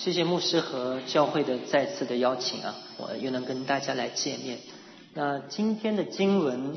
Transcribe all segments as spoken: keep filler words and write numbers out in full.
谢谢牧师和教会的再次的邀请啊，我又能跟大家来见面。那今天的经文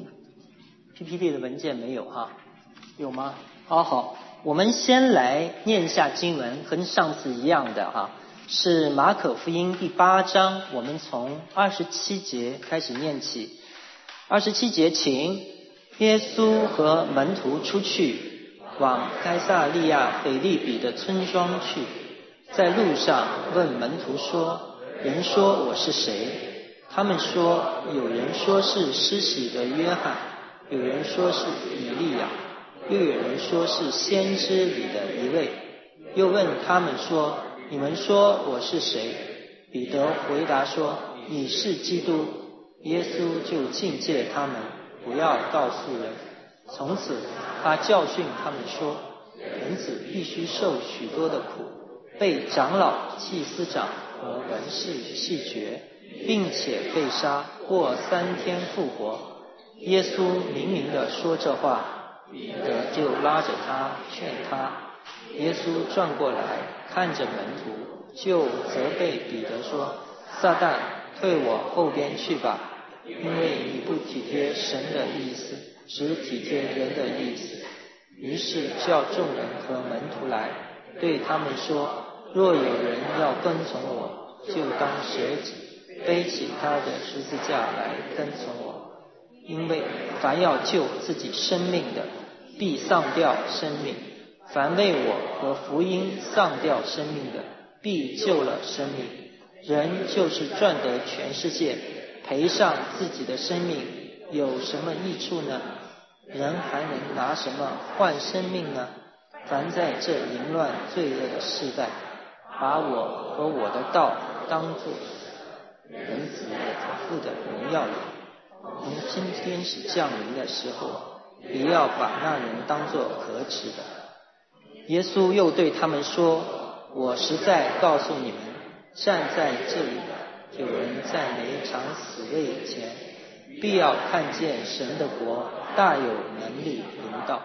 P P T 的文件没有哈？有吗？好好，我们先来念一下经文，跟上次一样的哈，是马可福音第八章，我们从二十七节开始念起。二十七节，请耶稣和门徒出去，往该撒利亚腓立比的村庄去。在路上问门徒说：人说我是谁？他们说，有人说是施洗的约翰，有人说是以利亚，又有人说是先知里的一位。又问他们说：你们说我是谁？彼得回答说：你是基督。耶稣就禁戒他们不要告诉人。从此他教训他们说：人子必须受许多的苦，被长老、祭司长和文士弃绝，并且被杀，过三天复活。耶稣明明地说这话，彼得就拉着他劝他。耶稣转过来看着门徒，就责备彼得说：撒旦，退我后边去吧，因为你不体贴神的意思，只体贴人的意思。于是叫众人和门徒来，对他们说：若有人要跟从我，就当舍己，背起他的十字架来跟从我。因为凡要救自己生命的，必丧掉生命；凡为我和福音丧掉生命的，必救了生命。人就是赚得全世界，赔上自己的生命，有什么益处呢？人还能拿什么换生命呢？凡在这淫乱罪恶的世代，把我和我的道当作人子我父的荣耀里，从今天使降临的时候，也要把那人当作可耻的。耶稣又对他们说：我实在告诉你们，站在这里的有人在没尝死味以前，必要看见神的国大有能力临到。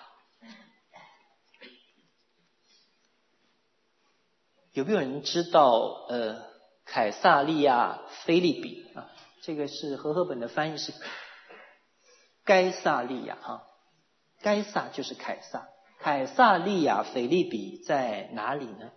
有没有人知道呃凯撒利亚腓立比啊？这个是和合本的翻译是该撒利亚哈，该撒就是凯撒，凯撒利亚腓立比在哪里呢？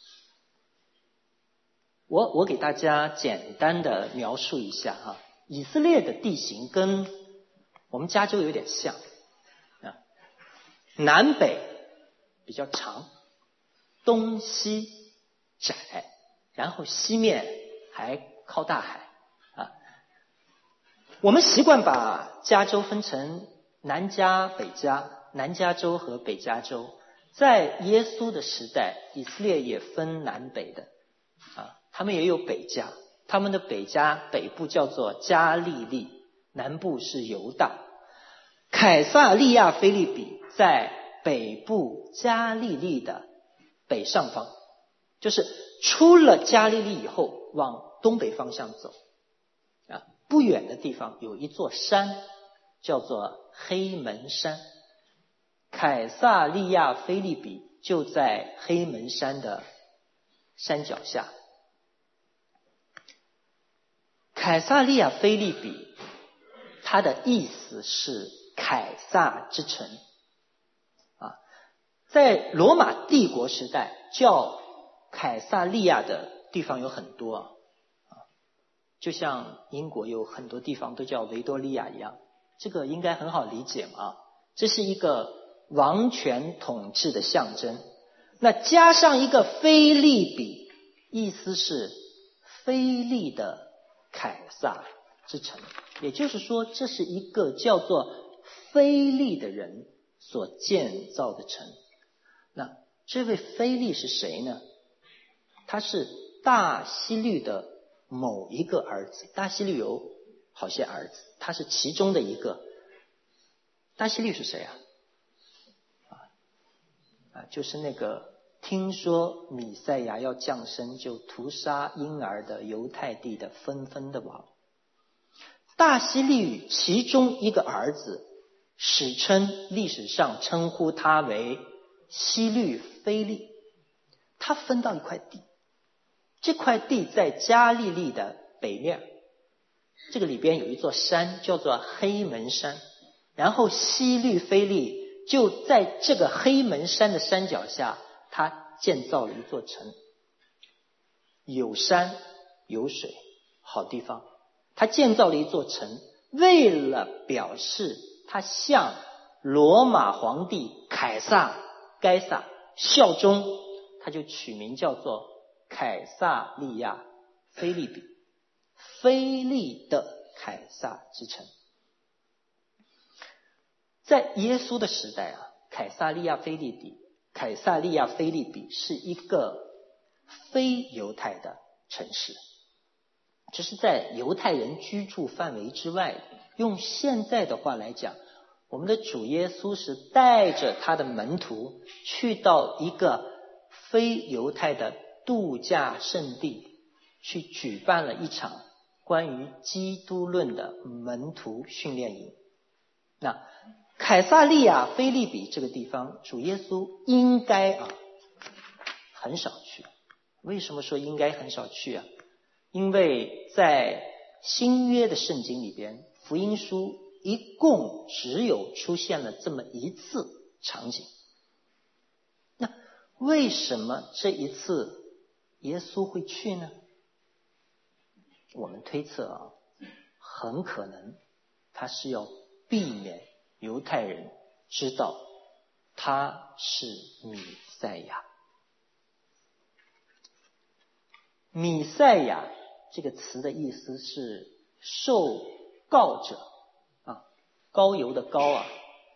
我我给大家简单的描述一下哈，以色列的地形跟我们加州有点像啊，南北比较长，东西窄，然后西面还靠大海啊。我们习惯把加州分成南加北加，南加州和北加州。在耶稣的时代，以色列也分南北的啊，他们也有北加，他们的北加北部叫做加利利，南部是犹大。凯撒利亚腓立比在北部加利利的北上方，就是出了加利利以后往东北方向走啊，不远的地方有一座山叫做黑门山，凯撒利亚腓立比就在黑门山的山脚下。凯撒利亚腓立比它的意思是凯撒之城啊，在罗马帝国时代叫凯撒利亚的地方有很多啊，就像英国有很多地方都叫维多利亚一样，这个应该很好理解嘛。这是一个王权统治的象征。那加上一个腓立比，意思是腓力的凯撒之城，也就是说，这是一个叫做腓力的人所建造的城。那这位腓力是谁呢？他是大希律的某一个儿子，大希律有好些儿子，他是其中的一个。大希律是谁啊？啊，就是那个听说弥赛亚要降生就屠杀婴儿的犹太地的纷纷的王。大希律其中一个儿子，史称历史上称呼他为希律腓力，他分到一块地这块地在加利利的北面，这个里边有一座山叫做黑门山，然后希律菲利就在这个黑门山的山脚下，他建造了一座城，有山有水，好地方。他建造了一座城，为了表示他向罗马皇帝凯撒该撒效忠，他就取名叫做凯撒利亚菲利比，菲利的凯撒之城。在耶稣的时代啊，凯撒利亚菲利比，凯撒利亚菲利比是一个非犹太的城市，这是在犹太人居住范围之外的。用现在的话来讲，我们的主耶稣是带着他的门徒去到一个非犹太的度假胜地，去举办了一场关于基督论的门徒训练营。那凯撒利亚菲利比这个地方，主耶稣应该啊很少去。为什么说应该很少去啊？因为在新约的圣经里边，福音书一共只有出现了这么一次场景。那为什么这一次耶稣会去呢？我们推测啊，很可能他是要避免犹太人知道他是弥赛亚。弥赛亚这个词的意思是受膏者啊，膏油的膏啊，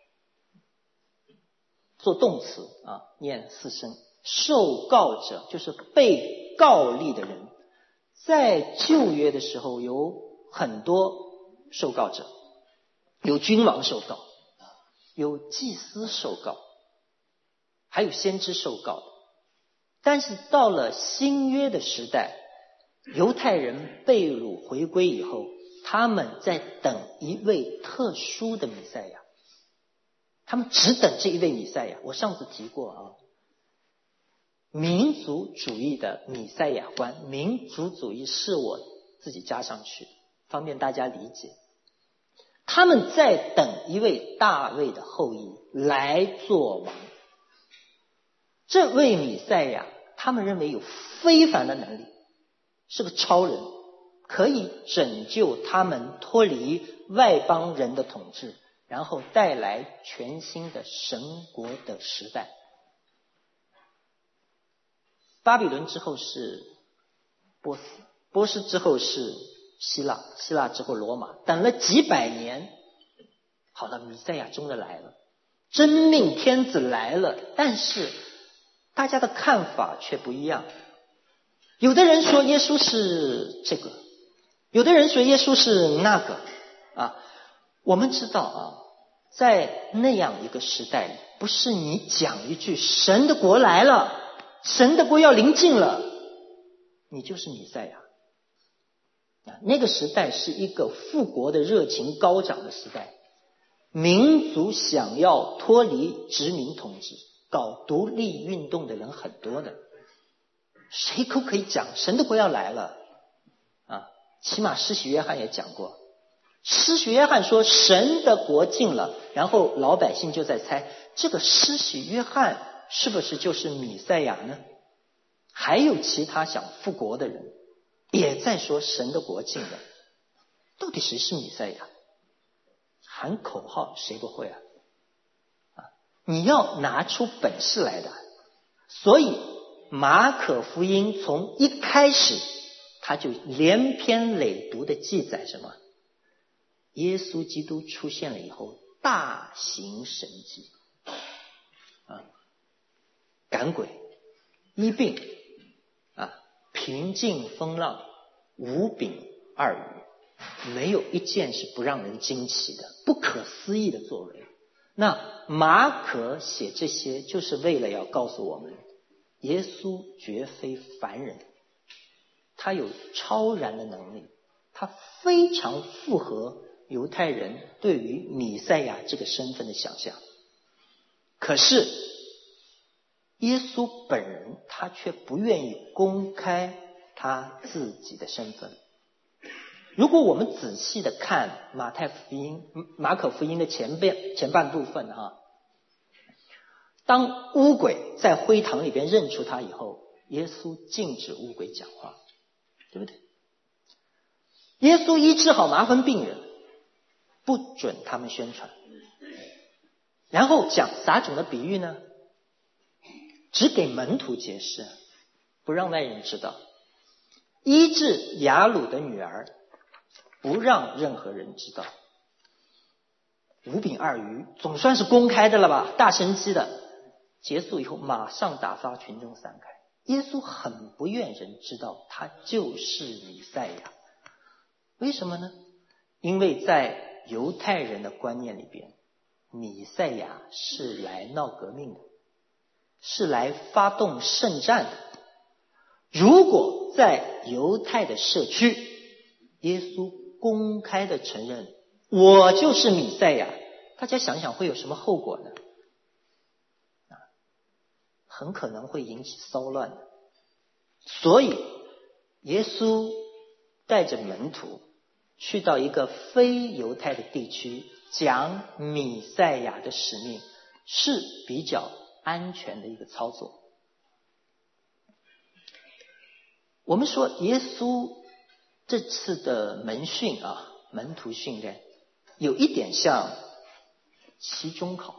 做动词啊，念四声。受膏者就是被膏立的人。在旧约的时候有很多受膏者，有君王受膏，有祭司受膏，还有先知受膏。但是到了新约的时代，犹太人被掳回归以后，他们在等一位特殊的弥赛亚，他们只等这一位弥赛亚。我上次提过啊，民族主义的弥赛亚观，民族主义是我自己加上去的，方便大家理解。他们在等一位大卫的后裔来做王。这位弥赛亚他们认为有非凡的能力，是个超人，可以拯救他们脱离外邦人的统治，然后带来全新的神国的时代。巴比伦之后是波斯，波斯之后是希腊，希腊之后罗马，等了几百年，好了，弥赛亚终于来了，真命天子来了。但是大家的看法却不一样，有的人说耶稣是这个，有的人说耶稣是那个啊。我们知道啊，在那样一个时代里，不是你讲一句神的国来了，神的国要临近了，你就是弥赛亚。那个时代是一个复国的热情高涨的时代，民族想要脱离殖民统治，搞独立运动的人很多的。谁都可以讲神的国要来了啊！起码施洗约翰也讲过，施洗约翰说神的国近了，然后老百姓就在猜，这个施洗约翰是不是就是弥赛亚呢？还有其他想复国的人也在说神的国近了，到底谁是弥赛亚？喊口号谁不会啊？啊，你要拿出本事来的。所以马可福音从一开始他就连篇累牍的记载什么？耶稣基督出现了以后大行神迹啊，赶鬼、医病啊，平静风浪，五饼二鱼，没有一件是不让人惊奇的，不可思议的作为。那马可写这些就是为了要告诉我们，耶稣绝非凡人，他有超然的能力，他非常符合犹太人对于弥赛亚这个身份的想象。可是耶稣本人他却不愿意公开他他自己的身份。如果我们仔细的看马太福音、马可福音的前半前半部分啊，当污鬼在会堂里边认出他以后，耶稣禁止污鬼讲话，对不对？耶稣医治好麻风病人，不准他们宣传。然后讲撒种的比喻呢，只给门徒解释，不让外人知道。医治雅鲁的女儿，不让任何人知道。五饼二鱼总算是公开的了吧，大神迹的。结束以后马上打发群众散开。耶稣很不愿人知道他就是弥赛亚。为什么呢？因为在犹太人的观念里边，弥赛亚是来闹革命的，是来发动圣战的。如果在犹太的社区，耶稣公开的承认我就是弥赛亚，大家想想会有什么后果呢？很可能会引起骚乱的。所以耶稣带着门徒去到一个非犹太的地区，讲弥赛亚的使命，是比较安全的一个操作。我们说耶稣这次的门训啊，门徒训练有一点像期中考。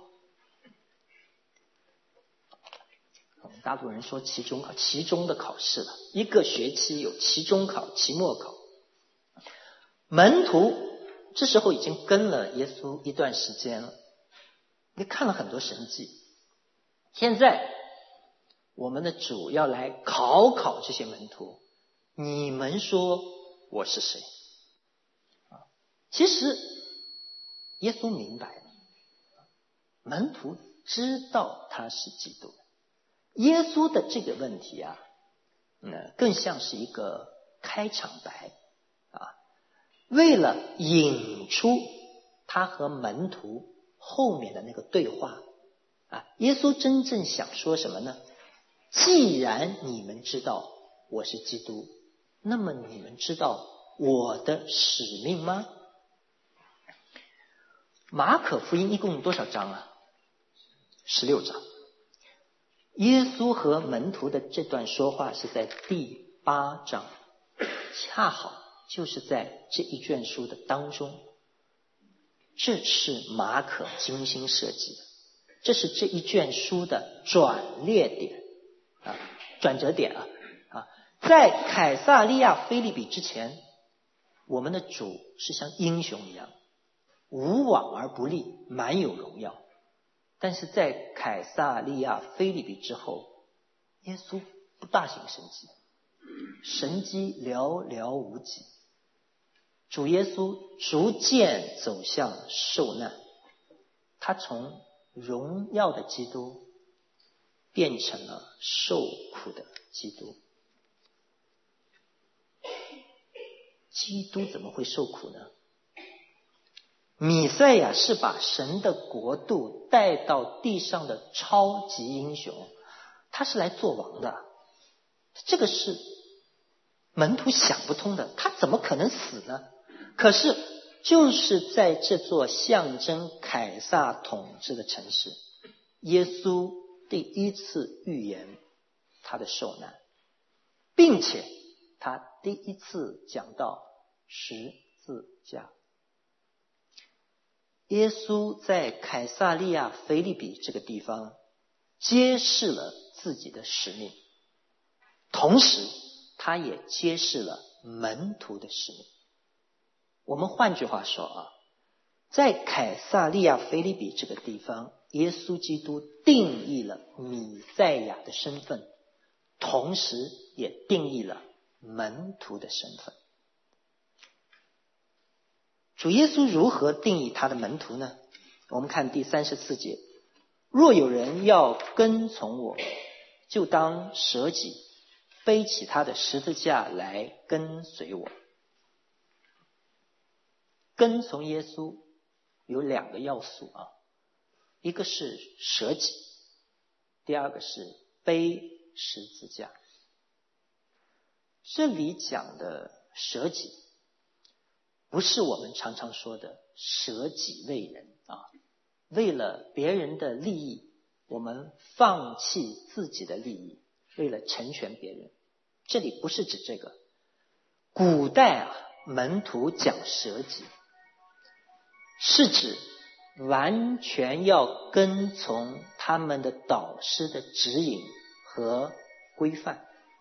我们大部分人说期中考，期中的考试了，一个学期有期中考、期末考。门徒这时候已经跟了耶稣一段时间了，也看了很多神迹。现在我们的主要来考考这些门徒，你们说我是谁？其实耶稣明白了，门徒知道他是基督。耶稣的这个问题啊，嗯，更像是一个开场白啊，为了引出他和门徒后面的那个对话啊，耶稣真正想说什么呢？既然你们知道我是基督，那么你们知道我的使命吗？马可福音一共有多少章啊？十六章。耶稣和门徒的这段说话是在第八章，恰好就是在这一卷书的当中。这是马可精心设计的，这是这一卷书的转捩点啊，转折点啊啊！在凯撒利亚腓立比之前，我们的主是像英雄一样，无往而不利，满有荣耀。但是在凯撒利亚腓立比之后，耶稣不大行神迹，神迹寥寥无几。主耶稣逐渐走向受难，他从荣耀的基督变成了受苦的基督。基督怎么会受苦呢？弥赛亚是把神的国度带到地上的超级英雄，他是来做王的。这个是门徒想不通的，他怎么可能死呢？可是就是在这座象征凯撒统治的城市，耶稣第一次预言他的受难，并且他第一次讲到十字架。耶稣在凯撒利亚腓立比这个地方揭示了自己的使命，同时他也揭示了门徒的使命。我们换句话说啊，在凯撒利亚腓立比这个地方，耶稣基督定义了弥赛亚的身份，同时也定义了门徒的身份。主耶稣如何定义他的门徒呢？我们看第三十四节，若有人要跟从我，就当舍己，背起他的十字架来跟随我。跟从耶稣有两个要素啊，一个是舍己，第二个是背十字架。 这里讲的舍己，不是我们常常说的舍己为人啊，为了别人的利益，我们放弃自己的利益，为了成全别人。这里不是指这个。古代啊，门徒讲舍己，是指完全要跟从他们的导师的指引和规范。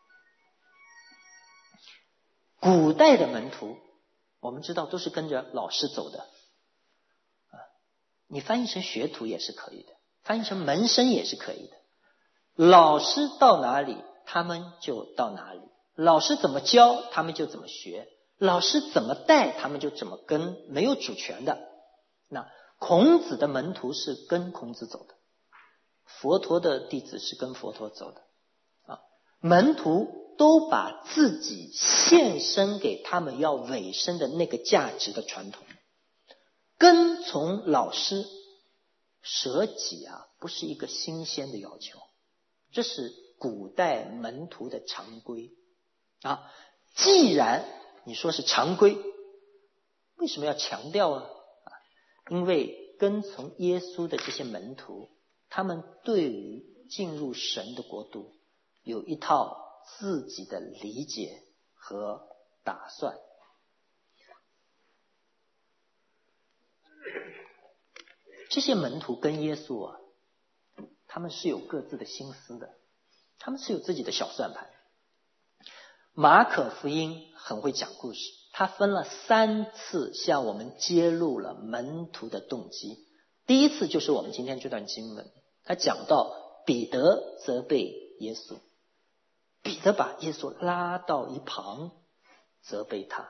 古代的门徒我们知道都是跟着老师走的啊，你翻译成学徒也是可以的，翻译成门生也是可以的。老师到哪里他们就到哪里，老师怎么教他们就怎么学，老师怎么带他们就怎么跟，没有主权的。那孔子的门徒是跟孔子走的，佛陀的弟子是跟佛陀走的啊，门徒都把自己献身给他们要委身的那个价值的传统。跟从老师舍己啊，不是一个新鲜的要求，这是古代门徒的常规啊。既然你说是常规，为什么要强调啊？因为跟从耶稣的这些门徒，他们对于进入神的国度有一套自己的理解和打算。这些门徒跟耶稣啊，他们是有各自的心思的，他们是有自己的小算盘。马可福音很会讲故事，他分了三次向我们揭露了门徒的动机。第一次就是我们今天这段经文，他讲到彼得责备耶稣，彼得把耶稣拉到一旁责备他。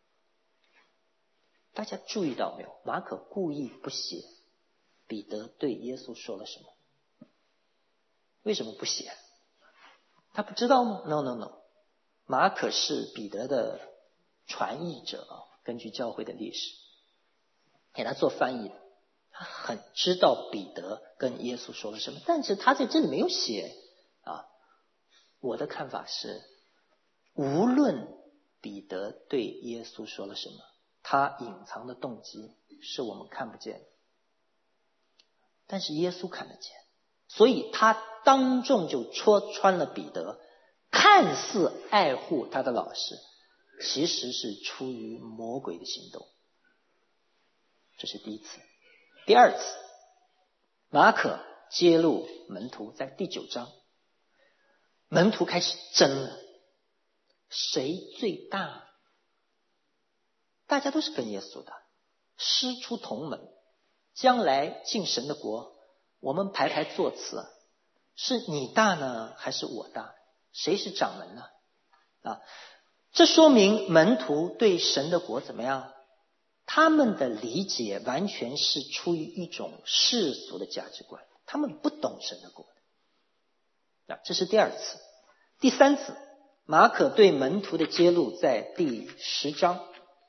大家注意到没有？马可故意不写彼得对耶稣说了什么。为什么不写？他不知道吗？ No no no， 马可是彼得的传译者啊，根据教会的历史给他做翻译的，他很知道彼得跟耶稣说了什么，但是他在这里没有写啊。我的看法是，无论彼得对耶稣说了什么，他隐藏的动机是我们看不见的，但是耶稣看得见，所以他当众就戳穿了彼得，看似爱护他的老师，其实是出于魔鬼的行动。这是第一次。第二次，马可揭露门徒，在第九章，门徒开始争了，谁最大？大家都是跟耶稣的，师出同门，将来进神的国，我们排排座次，是你大呢还是我大？谁是掌门呢？啊，这说明门徒对神的国怎么样？他们的理解完全是出于一种世俗的价值观，他们不懂神的国的。啊，这是第二次。第三次，马可对门徒的揭露在第十章，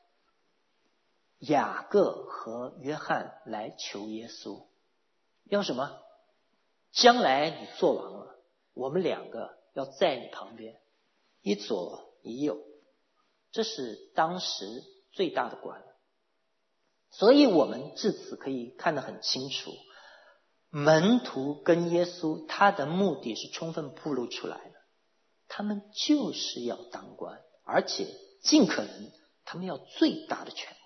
雅各和约翰来求耶稣，要什么？将来你做王了，我们两个要在你旁边，一左一右，这是当时最大的官。所以我们至此可以看得很清楚，门徒跟耶稣他的目的是充分暴露出来的，他们就是要当官，而且尽可能他们要最大的权利。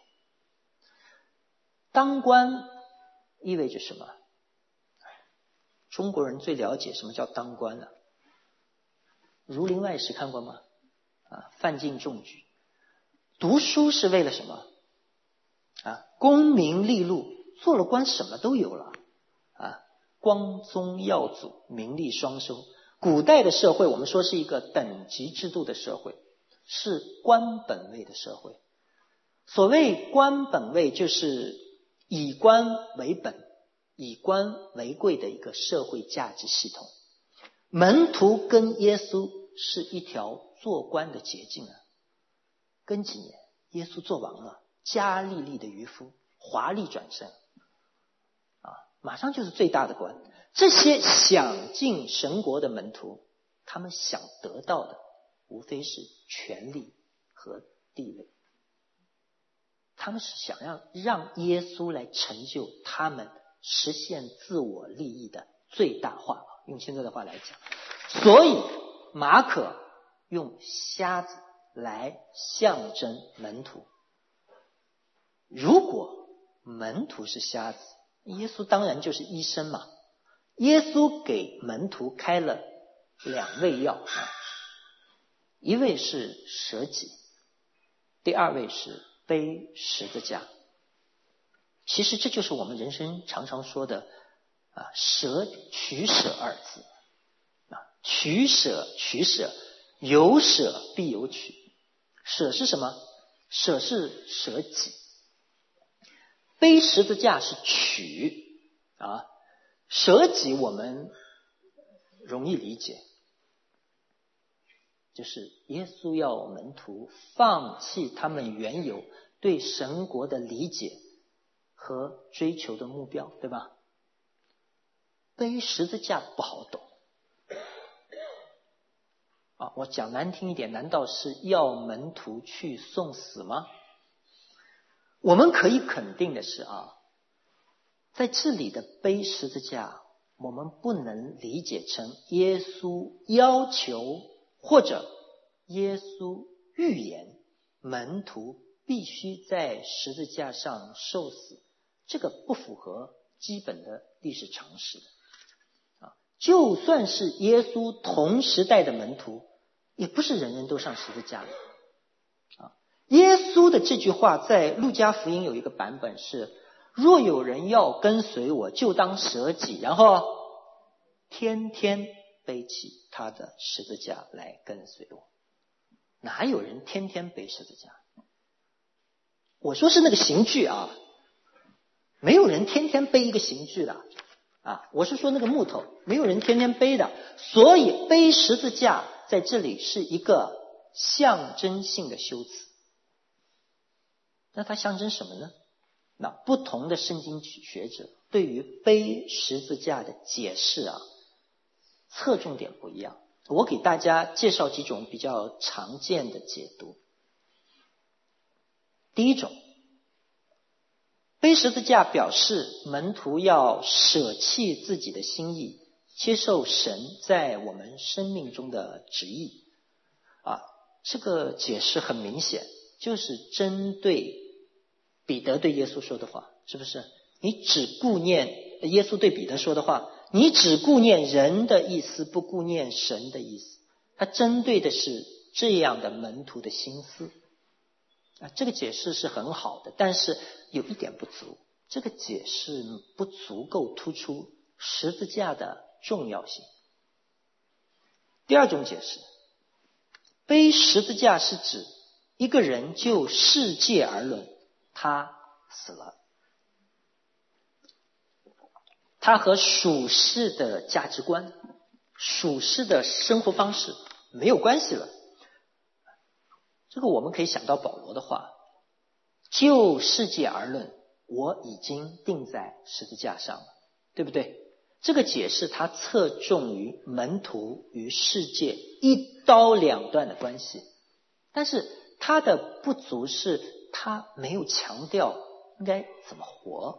当官意味着什么？中国人最了解什么叫当官了。儒林外史看过吗？啊，范进中举。读书是为了什么？啊，功名利禄，做了官什么都有了啊，光宗耀祖，名利双收。古代的社会我们说是一个等级制度的社会，是官本位的社会。所谓官本位，就是以官为本，以官为贵的一个社会价值系统。门徒跟耶稣是一条做官的捷径啊。跟几年，耶稣做王了，加利利的渔夫，华丽转身啊，马上就是最大的官。这些想进神国的门徒，他们想得到的无非是权力和地位。他们是想要让耶稣来成就他们实现自我利益的最大化，用现在的话来讲。所以马可用瞎子来象征门徒。如果门徒是瞎子，耶稣当然就是医生嘛。耶稣给门徒开了两味药，一位是舍己，第二位是背十字架。其实这就是我们人生常常说的啊，舍取舍二字啊，取舍取舍，有舍必有取。舍是什么？舍是舍己，背十字架是取啊，舍己我们容易理解，就是耶稣要门徒放弃他们原有对神国的理解和追求的目标，对吧？背十字架不好懂啊，我讲难听一点，难道是要门徒去送死吗？我们可以肯定的是啊，在这里的背十字架，我们不能理解成耶稣要求或者耶稣预言门徒必须在十字架上受死，这个不符合基本的历史常识啊。就算是耶稣同时代的门徒，也不是人人都上十字架的啊。耶稣的这句话在路加福音有一个版本是：若有人要跟随我，就当舍己，然后天天背起他的十字架来跟随我。哪有人天天背十字架？我说是那个刑具啊，没有人天天背一个刑具的啊。我是说那个木头，没有人天天背的。所以背十字架在这里是一个象征性的修辞。那它象征什么呢？那不同的圣经学者对于背十字架的解释啊，侧重点不一样。我给大家介绍几种比较常见的解读。第一种，背十字架表示门徒要舍弃自己的心意，接受神在我们生命中的旨意啊。这个解释很明显，就是针对彼得对耶稣说的话，是不是？你只顾念耶稣对彼得说的话，你只顾念人的意思，不顾念神的意思。他针对的是这样的门徒的心思啊，这个解释是很好的，但是有一点不足，这个解释不足够突出十字架的重要性。第二种解释，背十字架是指一个人就世界而论，他死了，他和属世的价值观、属世的生活方式没有关系了。这个我们可以想到保罗的话，就世界而论，我已经钉在十字架上了，对不对？这个解释它侧重于门徒与世界一刀两断的关系，但是它的不足是它没有强调应该怎么活。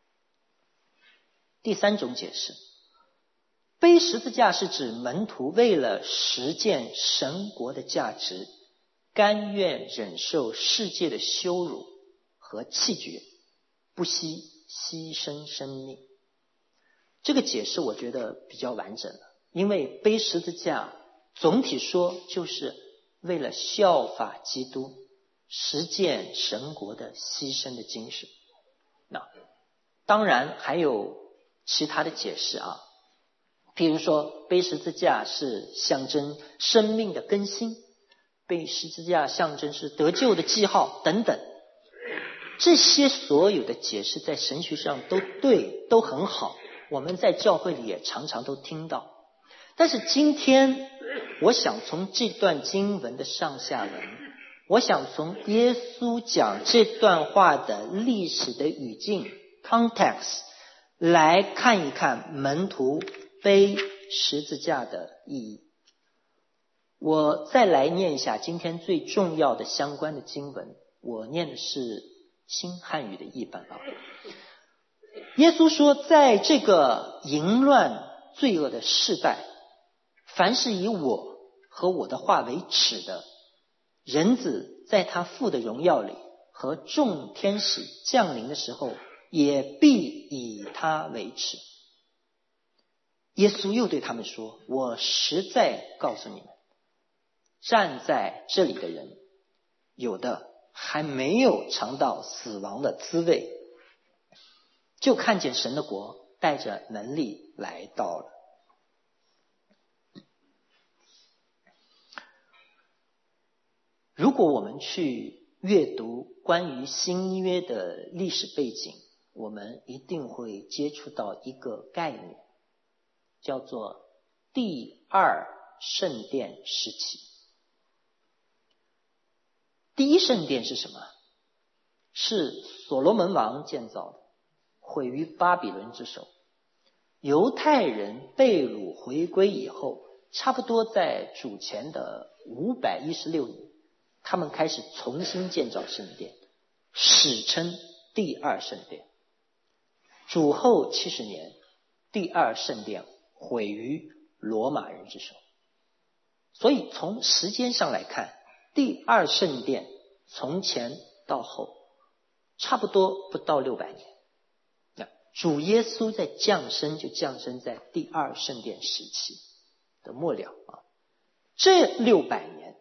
第三种解释，背十字架是指门徒为了实践神国的价值，甘愿忍受世界的羞辱和弃绝，不惜牺牲生命。这个解释我觉得比较完整了，因为背十字架总体说就是为了效法基督，实践神国的牺牲的精神。那当然还有其他的解释啊，譬如说背十字架是象征生命的更新，背十字架象征是得救的记号等等。这些所有的解释在神学上都对，都很好，我们在教会里也常常都听到。但是今天我想从这段经文的上下文，我想从耶稣讲这段话的历史的语境 context 来看一看门徒背十字架的意义。 我再来念一下今天最重要的相关的经文，我念的是新汉语的译本啊。耶稣说，在这个淫乱罪恶的世代，凡是以我和我的话为耻的，人子在他父的荣耀里和众天使降临的时候，也必以他为耻。耶稣又对他们说，我实在告诉你们，站在这里的人，有的还没有尝到死亡的滋味，就看见神的国带着能力来到了。如果我们去阅读关于新约的历史背景，我们一定会接触到一个概念，叫做第二圣殿时期。第一圣殿是什么？是所罗门王建造的，毁于巴比伦之手。犹太人被掳回归以后，差不多在主前的五百一十六年，他们开始重新建造圣殿，史称第二圣殿。主后七十年，第二圣殿毁于罗马人之手。所以从时间上来看，第二圣殿从前到后差不多不到六百年。那主耶稣在降生就降生在第二圣殿时期的末了啊。这六百年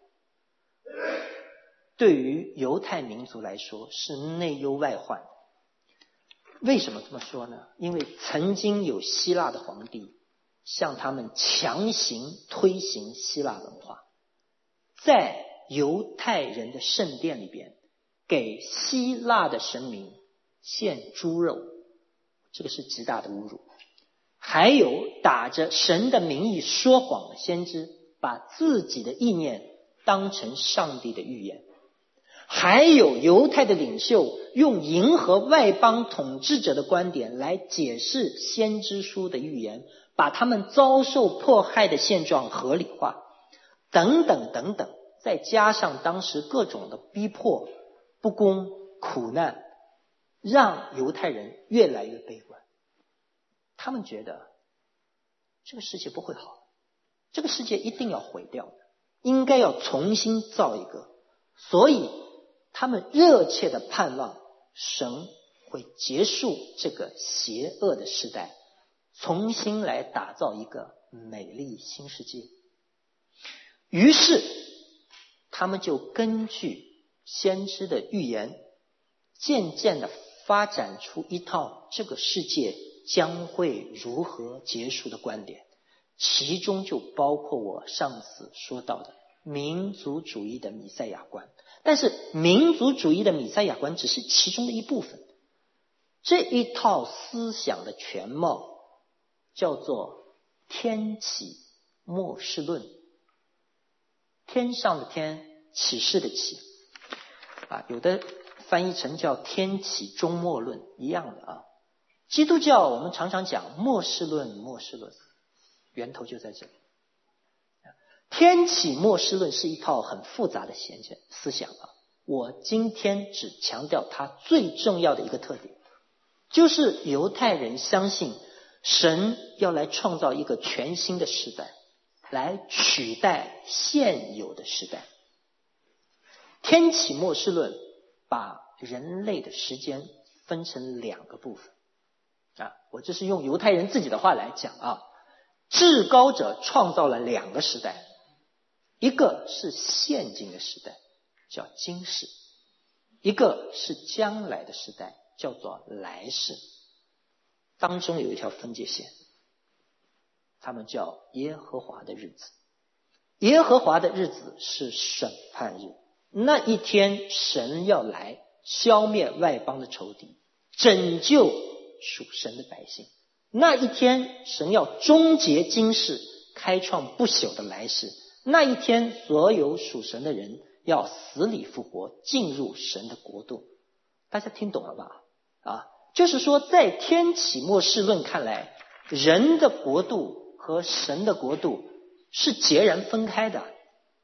对于犹太民族来说是内忧外患。为什么这么说呢？因为曾经有希腊的皇帝向他们强行推行希腊文化，在犹太人的圣殿里边给希腊的神明献猪肉，这个是极大的侮辱。还有打着神的名义说谎的先知，把自己的意念当成上帝的预言。还有犹太的领袖用迎合外邦统治者的观点来解释先知书的预言，把他们遭受迫害的现状合理化，等等等等。再加上当时各种的逼迫、不公、苦难，让犹太人越来越悲观。他们觉得这个世界不会好，这个世界一定要毁掉的，应该要重新造一个。所以他们热切的盼望神会结束这个邪恶的时代，重新来打造一个美丽新世界。于是他们就根据先知的预言，渐渐的发展出一套这个世界将会如何结束的观点，其中就包括我上次说到的民族主义的弥赛亚观。但是民族主义的弥赛亚观只是其中的一部分，这一套思想的全貌叫做天启末世论。天上的天，启示的启啊，有的翻译成叫天启终末论一样的啊。基督教我们常常讲末世论，末世论源头就在这里。天启末世论是一套很复杂的思想啊，我今天只强调它最重要的一个特点，就是犹太人相信神要来创造一个全新的时代，来取代现有的时代。天启末世论把人类的时间分成两个部分啊，我这是用犹太人自己的话来讲啊，至高者创造了两个时代，一个是现今的时代，叫今世；一个是将来的时代，叫做来世。当中有一条分界线，他们叫耶和华的日子。耶和华的日子是审判日，那一天神要来消灭外邦的仇敌，拯救属神的百姓。那一天神要终结今世，开创不朽的来世。那一天所有属神的人要死里复活，进入神的国度。大家听懂了吧？啊，就是说在天启末世论看来，人的国度和神的国度是截然分开的。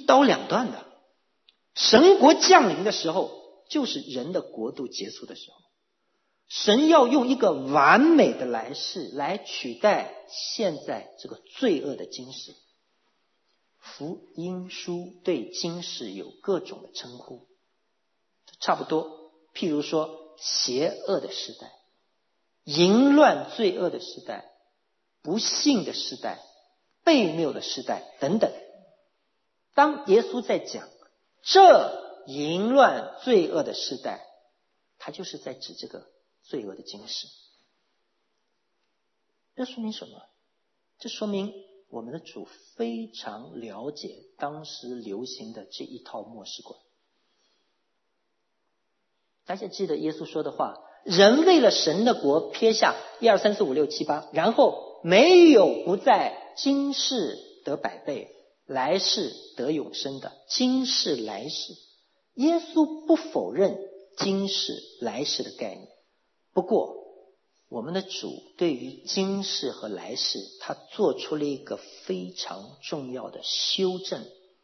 刀两断的。神国降临的时候，就是人的国度结束的时候。神要用一个完美的来世来取代现在这个罪恶的今世。福音书对今世有各种的称呼，差不多，譬如说邪恶的时代、淫乱罪恶的时代、不幸的时代、悖谬的时代等等。当耶稣在讲这淫乱罪恶的时代，他就是在指这个罪恶的今世。这说明什么？这说明我们的主非常了解当时流行的这一套末世观。大家记得耶稣说的话，人为了神的国撇下一二三四五六七八，然后没有不在今世得百倍，来世得永生的。今世来世，耶稣不否认今世来世的概念，不过我们的主对于今世和来世，他做出了一个非常重要的修正，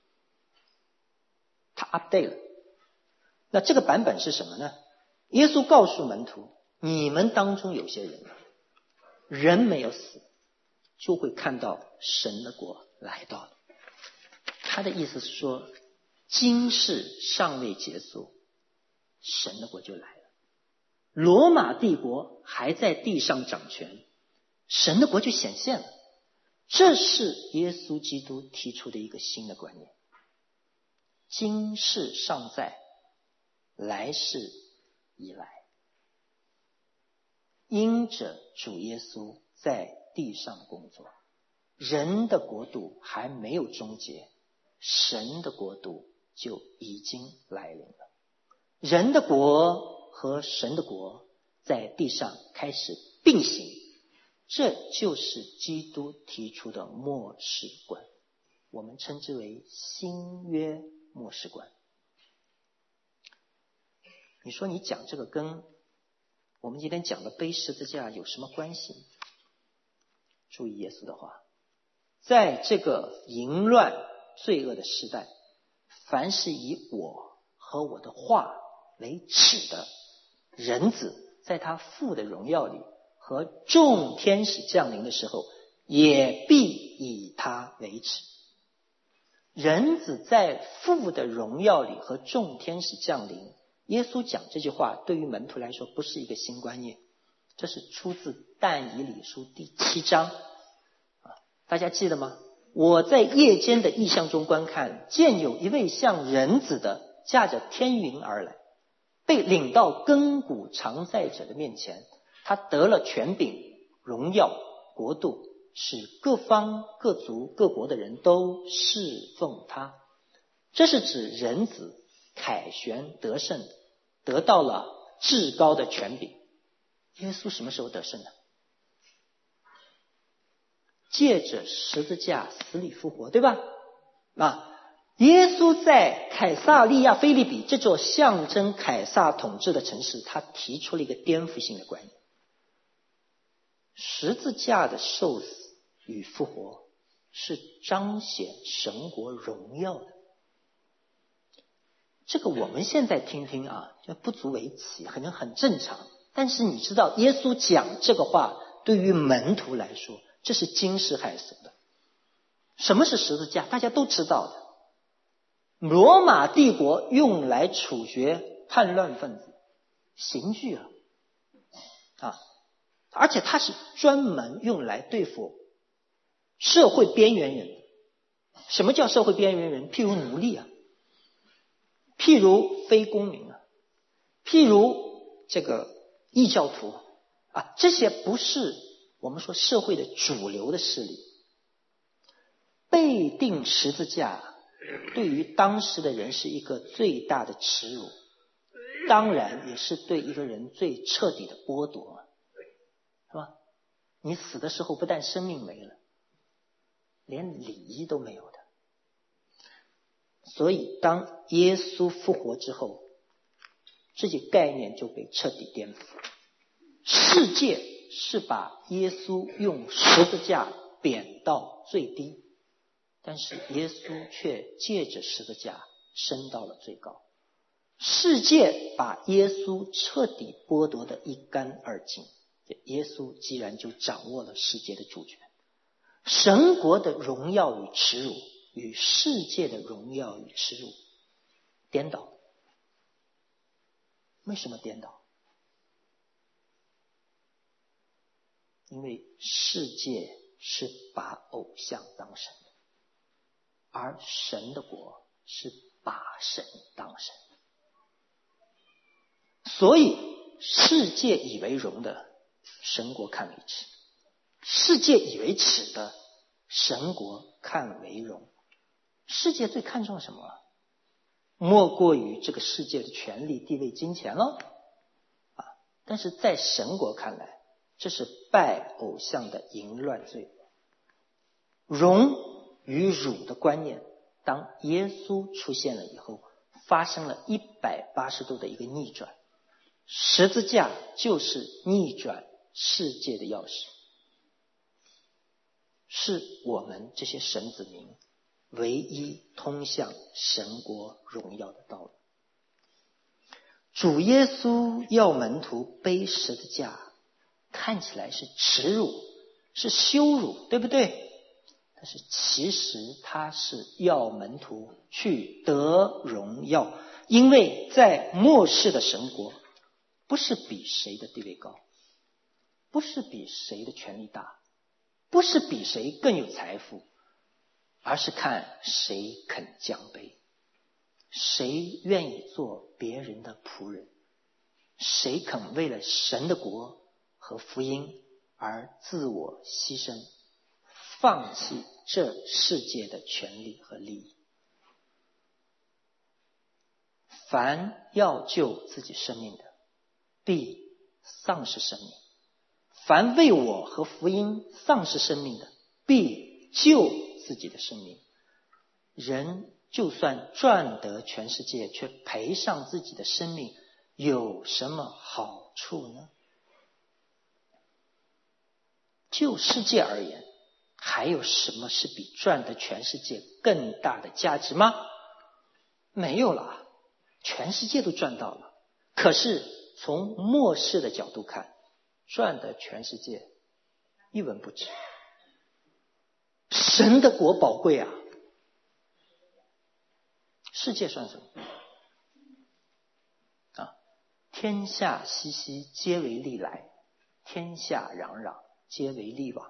他 update 了。那这个版本是什么呢？耶稣告诉门徒，你们当中有些人，人没有死，就会看到神的国来到了。他的意思是说，今世尚未结束，神的国就来了。罗马帝国还在地上掌权，神的国就显现了。这是耶稣基督提出的一个新的观念。今世尚在，来世已来。因着主耶稣在地上工作，人的国度还没有终结，神的国度就已经来临了。人的国和神的国在地上开始并行，这就是基督提出的末世观，我们称之为新约末世观。你说你讲这个跟我们今天讲的背十字架有什么关系？注意耶稣的话，在这个淫乱罪恶的时代，凡是以我和我的话为耻的，人子在他父的荣耀里和众天使降临的时候，也必以他为耻。人子在父的荣耀里和众天使降临，耶稣讲这句话对于门徒来说不是一个新观念，这是出自但以理书第七章。大家记得吗？我在夜间的异象中观看，见有一位像人子的驾着天云而来，被领到亘古常在者的面前，他得了权柄、荣耀、国度，使各方各族各国的人都侍奉他。这是指人子凯旋得胜，得到了至高的权柄。耶稣什么时候得胜呢？借着十字架死里复活，对吧？啊，耶稣在凯撒利亚腓立比这座象征凯撒统治的城市，他提出了一个颠覆性的观念。十字架的受死与复活是彰显神国荣耀的。这个我们现在听听啊，就不足为奇，可能很正常。但是你知道耶稣讲这个话对于门徒来说，这是惊世骇俗的。什么是十字架？大家都知道的。罗马帝国用来处决叛乱分子，刑具啊，啊，而且它是专门用来对付社会边缘人。什么叫社会边缘人？譬如奴隶啊，譬如非公民啊，譬如这个异教徒啊，这些不是我们说社会的主流的势力。被钉十字架对于当时的人是一个最大的耻辱，当然也是对一个人最彻底的剥夺，是吧？你死的时候不但生命没了，连礼仪都没有的。所以当耶稣复活之后，这些概念就被彻底颠覆。世界是把耶稣用十字架贬到最低， 但是耶稣却借着十字架升到了最高。世界把耶稣彻底剥夺得一干二净，耶稣既然就掌握了世界的主权。神国的荣耀与耻辱与世界的荣耀与耻辱颠倒。为什么颠倒？因为世界是把偶像当神，而神的国是把神当神。所以世界以为荣的，神国看为耻；世界以为耻的，神国看为荣。世界最看重什么？莫过于这个世界的权力、地位、金钱了啊！但是在神国看来，这是拜偶像的淫乱罪。荣与辱的观念，当耶稣出现了以后，发生了一百八十度的一个逆转。十字架就是逆转世界的钥匙，是我们这些神子民唯一通向神国荣耀的道路。主耶稣要门徒背十字架，看起来是耻辱，是羞辱，对不对？但是其实他是要门徒去得荣耀，因为在末世的神国，不是比谁的地位高，不是比谁的权力大，不是比谁更有财富，而是看谁肯降卑，谁愿意做别人的仆人，谁肯为了神的国和福音而自我牺牲，放弃这世界的权利和利益。凡要救自己生命的，必丧失生命；凡为我和福音丧失生命的，必救自己的生命。人就算赚得全世界，却赔上自己的生命，有什么好处呢？就世界而言，还有什么是比赚得全世界更大的价值吗？没有了，全世界都赚到了。可是从末世的角度看，赚得全世界一文不值。神的国宝贵啊，世界算什么啊？天下熙熙，皆为利来；天下攘攘，皆为利往。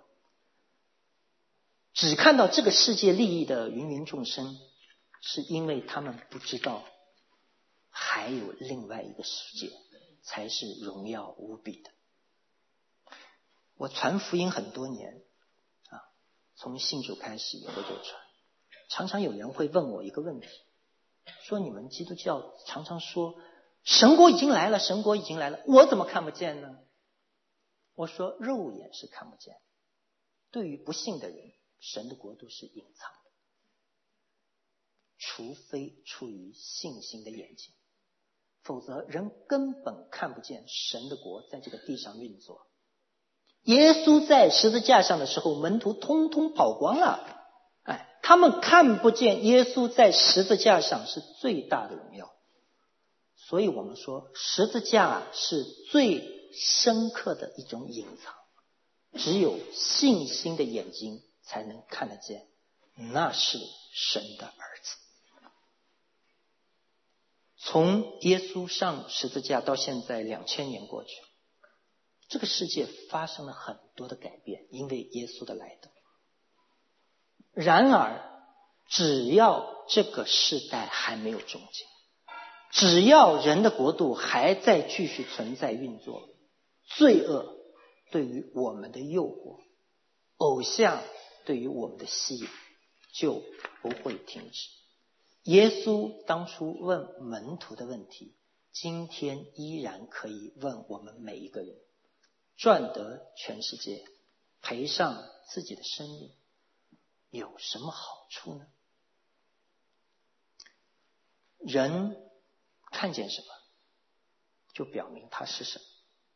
只看到这个世界利益的芸芸众生，是因为他们不知道还有另外一个世界才是荣耀无比的。我传福音很多年啊，从信主开始也会就传，常常有人会问我一个问题，说你们基督教常常说神国已经来了，神国已经来了，我怎么看不见呢？我说肉眼是看不见，对于不信的人，神的国度是隐藏的，除非出于信心的眼睛，否则人根本看不见神的国在这个地上运作。耶稣在十字架上的时候，门徒通通跑光了，哎，他们看不见耶稣在十字架上是最大的荣耀。所以我们说十字架是最深刻的一种隐藏，只有信心的眼睛才能看得见，那是神的儿子。从耶稣上十字架到现在两千年过去，这个世界发生了很多的改变，因为耶稣的来到。然而只要这个世代还没有终结，只要人的国度还在继续存在运作，罪恶对于我们的诱惑，偶像对于我们的吸引就不会停止。耶稣当初问门徒的问题，今天依然可以问我们每一个人。赚得全世界，赔上自己的生命，有什么好处呢？人看见什么，就表明他是什么。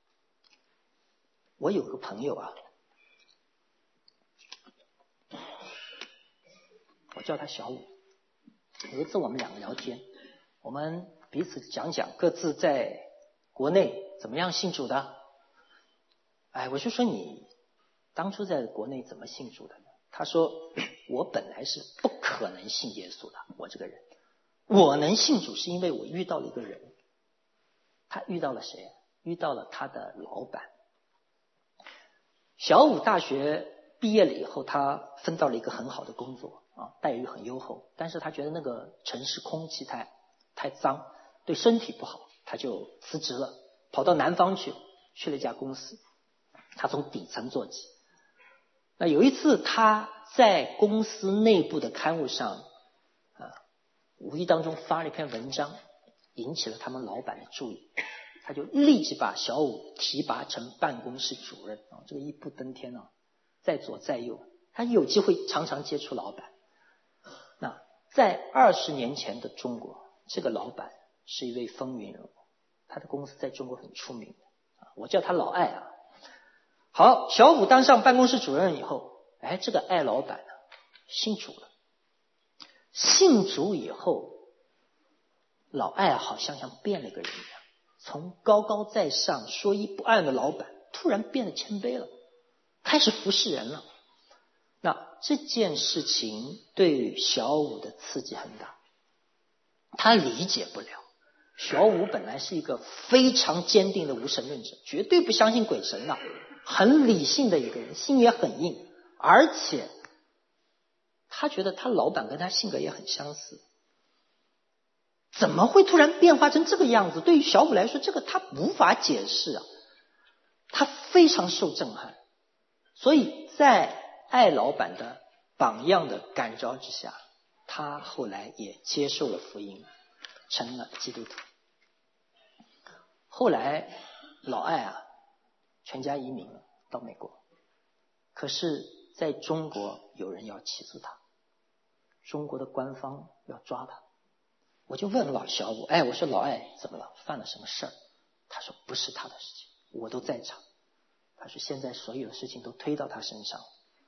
我有个朋友啊， 我叫他小武。有一次我们两个聊天，我们彼此讲讲各自在国内怎么样信主的。哎，我就说你当初在国内怎么信主的呢？他说我本来是不可能信耶稣的，我这个人，我能信主是因为我遇到了一个人。他遇到了谁？遇到了他的老板。小武大学毕业了以后，他分到了一个很好的工作啊，待遇很优厚，但是他觉得那个城市空气太太脏，对身体不好，他就辞职了，跑到南方去，去了一家公司。他从底层做起。那有一次他在公司内部的刊物上啊，无意当中发了一篇文章，引起了他们老板的注意，他就立即把小武提拔成办公室主任啊，这个一步登天啊，在左在右，他有机会常常接触老板。那在二十年前的中国，这个老板是一位风云人物，他的公司在中国很出名的，我叫他老艾啊。好，小武当上办公室主任以后，哎，这个艾老板呢信主了。信主以后，老艾好像像变了个人一样，从高高在上说一不二的老板突然变得谦卑了，开始服侍人了。那这件事情对小武的刺激很大，他理解不了。小武本来是一个非常坚定的无神论者，绝对不相信鬼神的，很理性的一个人，心也很硬，而且他觉得他老板跟他性格也很相似，怎么会突然变化成这个样子？对于小武来说，这个他无法解释啊，他非常受震撼。所以在艾老板的榜样的感召之下，他后来也接受了福音，成了基督徒。后来老艾啊全家移民了到美国，可是在中国有人要起诉他，中国的官方要抓他。我就问老小武，哎，我说老艾怎么了，犯了什么事儿？他说不是他的事情，我都在场。他说现在所有的事情都推到他身上，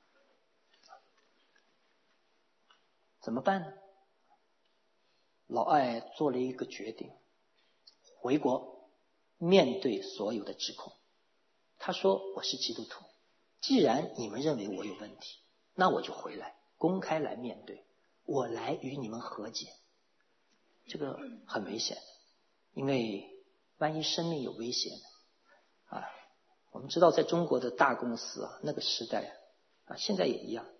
怎么办呢？老艾做了一个决定，回国面对所有的指控。他说我是基督徒，既然你们认为我有问题，那我就回来公开来面对，我来与你们和解。这个很危险，因为万一生命有危险啊，我们知道在中国的大公司啊，那个时代啊，现在也一样，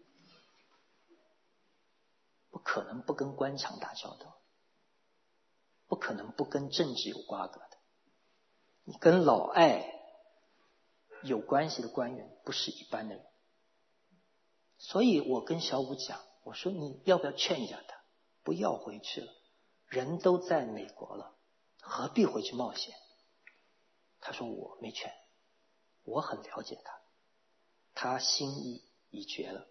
不可能不跟官场打交道，不可能不跟政治有瓜葛的。你跟老艾有关系的官员不是一般的人，所以我跟小武讲，我说你要不要劝一下他，不要回去了，人都在美国了，何必回去冒险？他说我没劝，我很了解他，他心意已决了。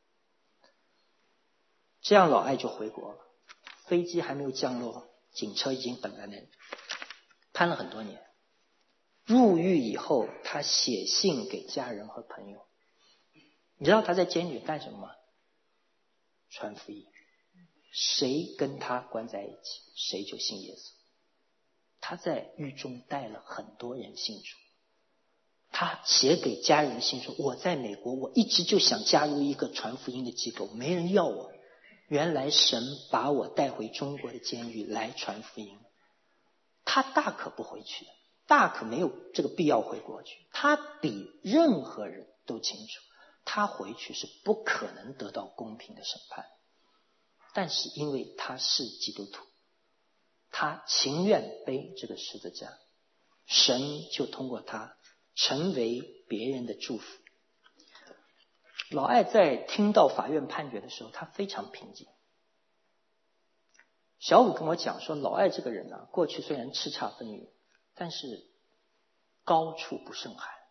这样老艾就回国了，飞机还没有降落，警车已经等在那里，判了很多年。入狱以后，他写信给家人和朋友。你知道他在监狱干什么吗？传福音。谁跟他关在一起，谁就信耶稣。他在狱中带了很多人信主。他写给家人的信说，我在美国，我一直就想加入一个传福音的机构，没人要我。原来神把我带回中国的监狱来传福音。他大可不回去的，大可没有这个必要回国去。他比任何人都清楚，他回去是不可能得到公平的审判。但是因为他是基督徒，他情愿背这个十字架，神就通过他成为别人的祝福。老艾在听到法院判决的时候，他非常平静。小武跟我讲说，老艾这个人啊，过去虽然叱咤风云，但是高处不胜寒。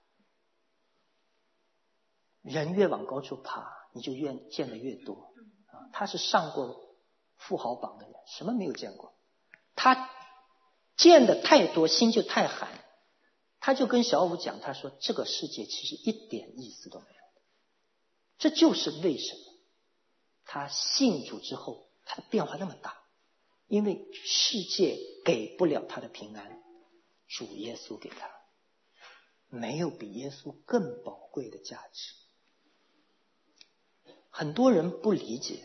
人越往高处爬，你就越见得越多。他是上过富豪榜的人，什么没有见过？他见的太多，心就太寒。他就跟小武讲，他说这个世界其实一点意思都没有。这就是为什么他信主之后，他的变化那么大，因为世界给不了他的平安，主耶稣给他，没有比耶稣更宝贵的价值。很多人不理解，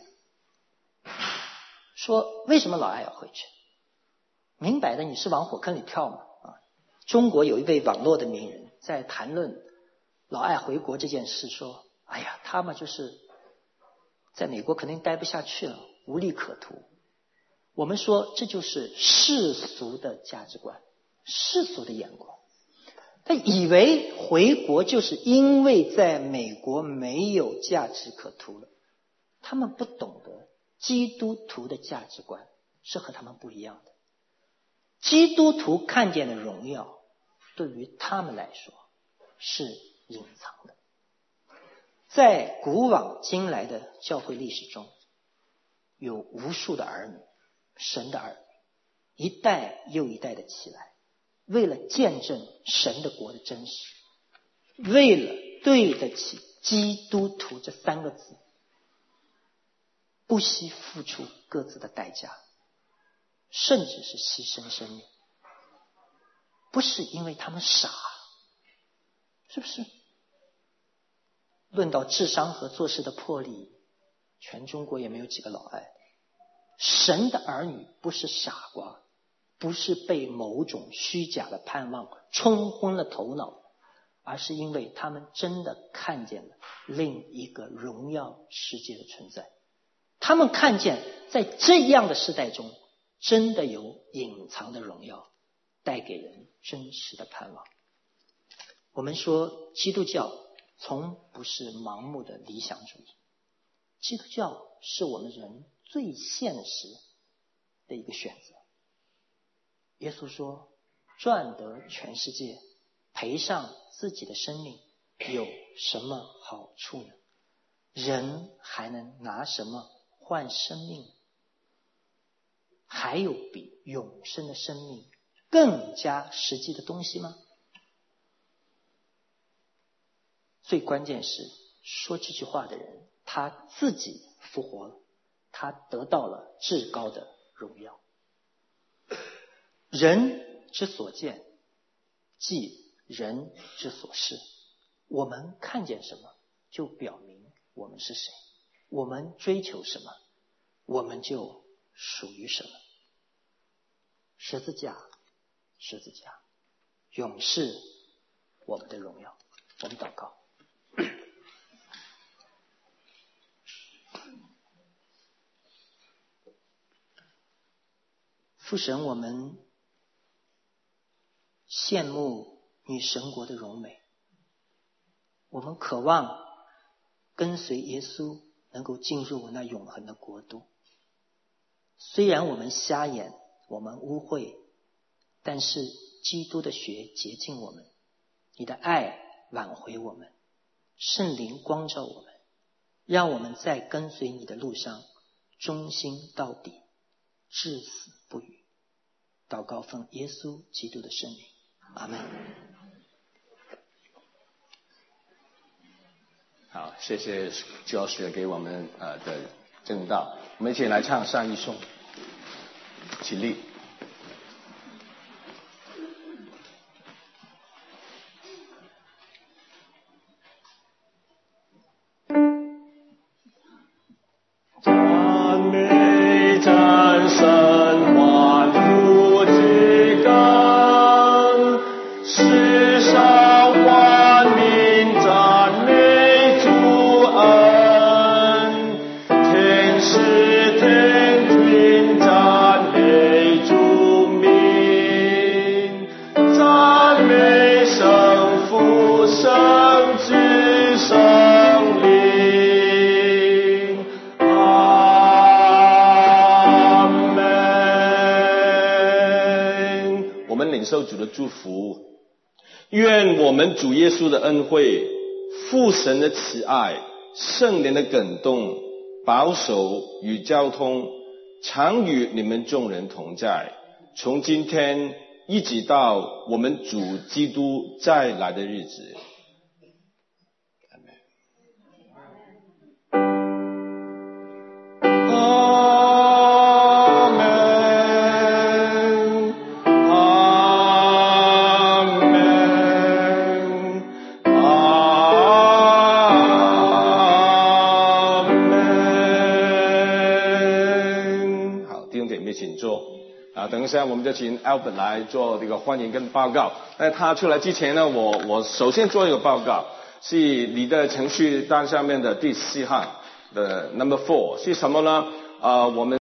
说为什么老爱要回去？明摆的你是往火坑里跳嘛？啊，中国有一位网络的名人在谈论老爱回国这件事，说：“哎呀，他们就是在美国肯定待不下去了，无利可图。”我们说这就是世俗的价值观，世俗的眼光。他以为回国就是因为在美国没有价值可图了，他们不懂得基督徒的价值观是和他们不一样的。基督徒看见的荣耀，对于他们来说是隐藏的。在古往今来的教会历史中，有无数的儿女，神的儿女，一代又一代的起来，为了见证神的国的真实，为了对得起基督徒这三个字，不惜付出各自的代价，甚至是牺牲生命。不是因为他们傻，是不是？论到智商和做事的魄力，全中国也没有几个老爱。神的儿女不是傻瓜，不是被某种虚假的盼望冲昏了头脑，而是因为他们真的看见了另一个荣耀世界的存在。他们看见在这样的时代中，真的有隐藏的荣耀，带给人真实的盼望。我们说基督教从不是盲目的理想主义，基督教是我们人最现实的一个选择。耶稣说，赚得全世界，赔上自己的生命，有什么好处呢？人还能拿什么换生命？还有比永生的生命更加实际的东西吗？最关键是，说这句话的人他自己复活了，他得到了至高的荣耀。人之所见，即人之所是。我们看见什么，就表明我们是谁；我们追求什么，我们就属于什么。十字架，十字架，永是我们的荣耀。我们祷告。父神，我们羡慕你神国的荣美，我们渴望跟随耶稣能够进入那永恒的国度。虽然我们瞎眼，我们污秽，但是基督的血洁净我们，你的爱挽回我们，圣灵光照我们，让我们在跟随你的路上忠心到底，至死不渝。祷告奉耶稣基督的圣名，阿们。 好，谢谢 Joshua 给我们呃的正道。我们一起来唱上一颂，起立。 祝福，愿我们主耶稣的恩惠、父神的慈爱、圣灵的感动、保守与交通，常与你们众人同在，从今天一直到我们主基督再来的日子。 们一起做。啊，等一下我们就请 Albert 来做这个欢迎跟报告。在他出来之前呢，我我首先做一个报告，是你的程序单上面的第四行的 number four 是什么呢？啊、呃，我们